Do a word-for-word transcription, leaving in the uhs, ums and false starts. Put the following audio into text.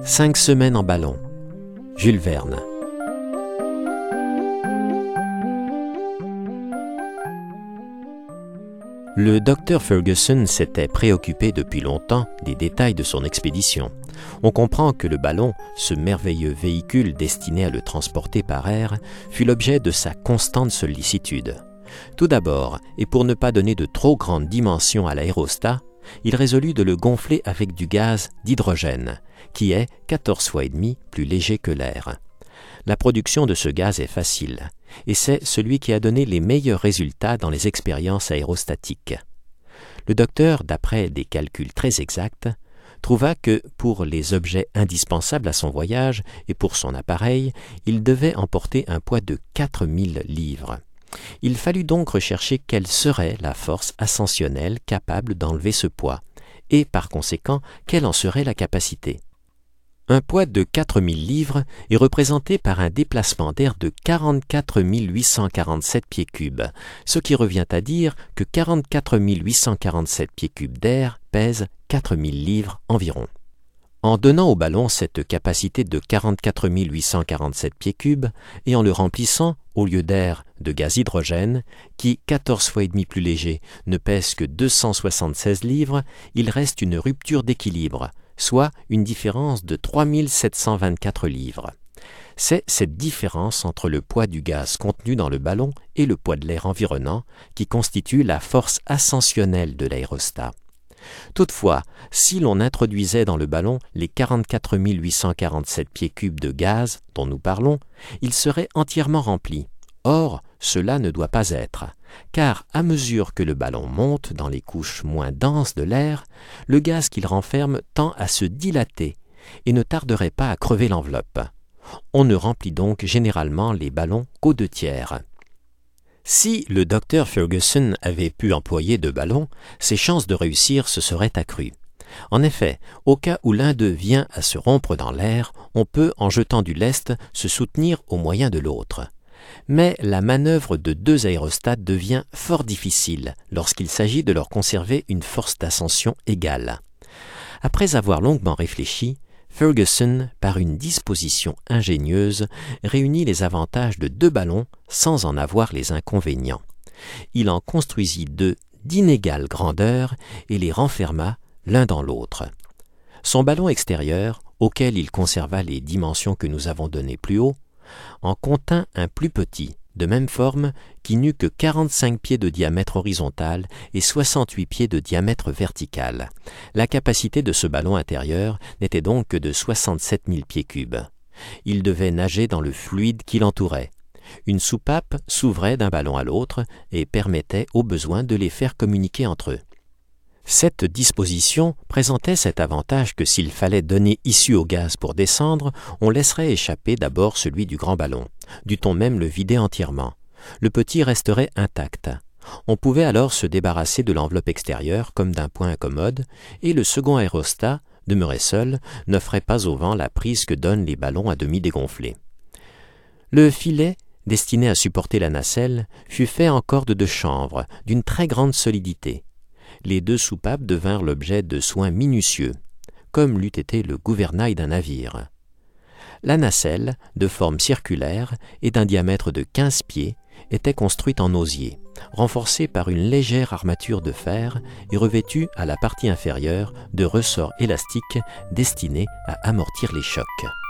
Cinq semaines en ballon. Jules Verne. Le docteur Ferguson s'était préoccupé depuis longtemps des détails de son expédition. On comprend que le ballon, ce merveilleux véhicule destiné à le transporter par air, fut l'objet de sa constante sollicitude. Tout d'abord, et pour ne pas donner de trop grandes dimensions à l'aérostat, il résolut de le gonfler avec du gaz d'hydrogène, qui est quatorze fois et demi plus léger que l'air. La production de ce gaz est facile, et c'est celui qui a donné les meilleurs résultats dans les expériences aérostatiques. Le docteur, d'après des calculs très exacts, trouva que, pour les objets indispensables à son voyage et pour son appareil, il devait emporter un poids de quatre mille livres. Il fallut donc rechercher quelle serait la force ascensionnelle capable d'enlever ce poids, et par conséquent, quelle en serait la capacité. Un poids de quatre mille livres est représenté par un déplacement d'air de quarante-quatre mille huit cent quarante-sept pieds cubes, ce qui revient à dire que quarante-quatre mille huit cent quarante-sept pieds cubes d'air pèsent quatre mille livres environ. En donnant au ballon cette capacité de quarante-quatre mille huit cent quarante-sept pieds cubes et en le remplissant, au lieu d'air, de gaz hydrogène, qui, quatorze fois et demi plus léger, ne pèse que deux cent soixante-seize livres, il reste une rupture d'équilibre, soit une différence de trois mille sept cent vingt-quatre livres. C'est cette différence entre le poids du gaz contenu dans le ballon et le poids de l'air environnant qui constitue la force ascensionnelle de l'aérostat. Toutefois, si l'on introduisait dans le ballon les quarante-quatre mille huit cent quarante-sept pieds cubes de gaz dont nous parlons, il serait entièrement rempli. Or, cela ne doit pas être, car à mesure que le ballon monte dans les couches moins denses de l'air, le gaz qu'il renferme tend à se dilater et ne tarderait pas à crever l'enveloppe. On ne remplit donc généralement les ballons qu'aux deux tiers. Si le docteur Ferguson avait pu employer deux ballons, ses chances de réussir se seraient accrues. En effet, au cas où l'un d'eux vient à se rompre dans l'air, on peut, en jetant du lest, se soutenir au moyen de l'autre. Mais la manœuvre de deux aérostats devient fort difficile lorsqu'il s'agit de leur conserver une force d'ascension égale. Après avoir longuement réfléchi, Ferguson, par une disposition ingénieuse, réunit les avantages de deux ballons sans en avoir les inconvénients. Il en construisit deux d'inégale grandeur et les renferma l'un dans l'autre. Son ballon extérieur, auquel il conserva les dimensions que nous avons données plus haut, en contint un plus petit, de même forme, qui n'eut que quarante-cinq pieds de diamètre horizontal et soixante-huit pieds de diamètre vertical. La capacité de ce ballon intérieur n'était donc que de soixante-sept mille pieds cubes. Il devait nager dans le fluide qui l'entourait. Une soupape s'ouvrait d'un ballon à l'autre et permettait au besoin de les faire communiquer entre eux. Cette disposition présentait cet avantage que s'il fallait donner issue au gaz pour descendre, on laisserait échapper d'abord celui du grand ballon, dût-on même le vider entièrement. Le petit resterait intact. On pouvait alors se débarrasser de l'enveloppe extérieure comme d'un point incommode, et le second aérostat, demeuré seul, n'offrait pas au vent la prise que donnent les ballons à demi dégonflés. Le filet, destiné à supporter la nacelle, fut fait en corde de chanvre, d'une très grande solidité. Les deux soupapes devinrent l'objet de soins minutieux, comme l'eût été le gouvernail d'un navire. La nacelle, de forme circulaire et d'un diamètre de quinze pieds, était construite en osier, renforcée par une légère armature de fer et revêtue à la partie inférieure de ressorts élastiques destinés à amortir les chocs.